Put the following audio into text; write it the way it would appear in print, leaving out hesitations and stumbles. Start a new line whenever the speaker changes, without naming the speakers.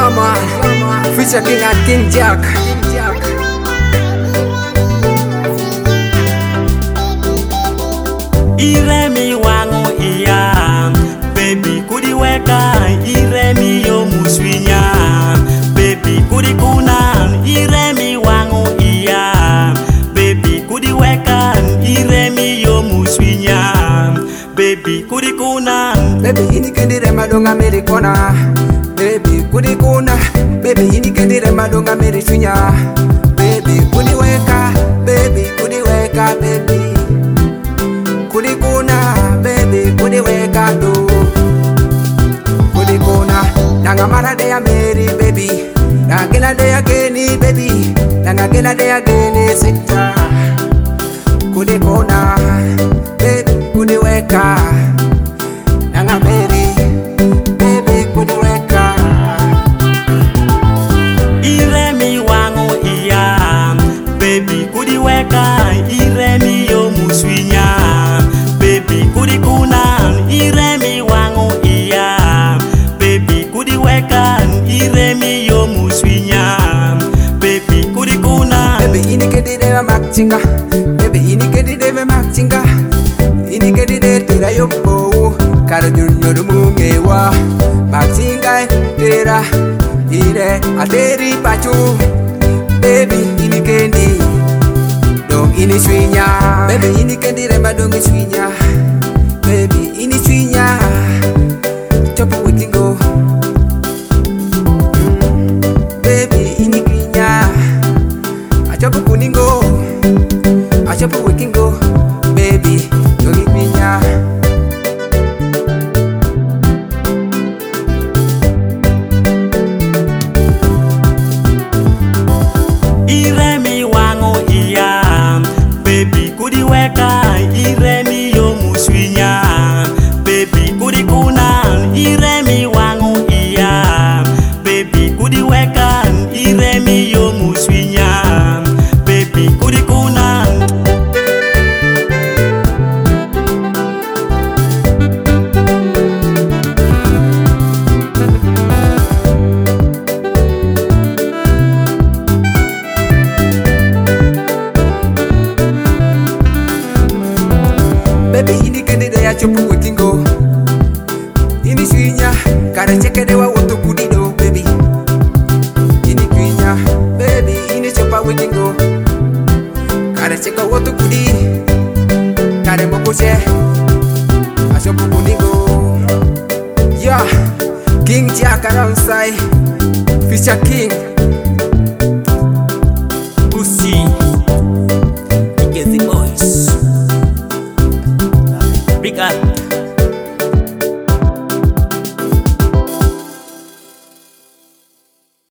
Yeah man, Future King and King Jack.
Iremi wangu iya, baby kudi weka. Iremi yo muswinya, baby kudi kunan. Iremi wangu iya, baby kudi weka. Iremi yo muswinya, baby kudi kunan.
Baby ini kendire madonga meri kona. Baby kudi kuna. Baby ini kendire madonga meri swinya. Baby kudi weka. Baby kudi weka baby. Kudi kuna baby kudi weka do. Kudi kuna. Nanga mara de ya meri baby. Nanga gela de ya geni baby. Nanga gela de ya geni sekta. Kudi kuna. Baby kudi weka. Nanga meri. Baby kudi weka.
Iremi wangu iya, baby kudi weka. Iremi yo muswinya, baby kudi kunan. Iremi wangu iya, baby kudi weka. Iremi yo muswinya, baby kudi kunan.
Baby ini kedide makchinga. Baby ini kedide makchinga. Ini kedide tera yoppo. Kara junyor mungewa. Makchinga tera ire ateri pachu. Baby ini kendi dong ini swinya. Baby ini kendi remba dong swinya. Baby ini swinya. Chopi wikingo. Baby ini kinya. Achopi kuningo. Achopi wikingo. Baby dong kinya.
Iremi wangu iya, baby kudi weka. Iremi yo muswinya, baby kudi kunan. Iremi wangu iya, baby kudi weka. Iremi yo muswinya, baby kudi kunan.
Baby ini kendide ya chopu wikingo. Ini swinya. Kara cheke dewa woto kudido baby. Ini kwinya. Baby ini chopa wikingo. Kara cheka woto kudi. Kare mokose. Achopu kuningo. Yeah, King Jack alongside Future King.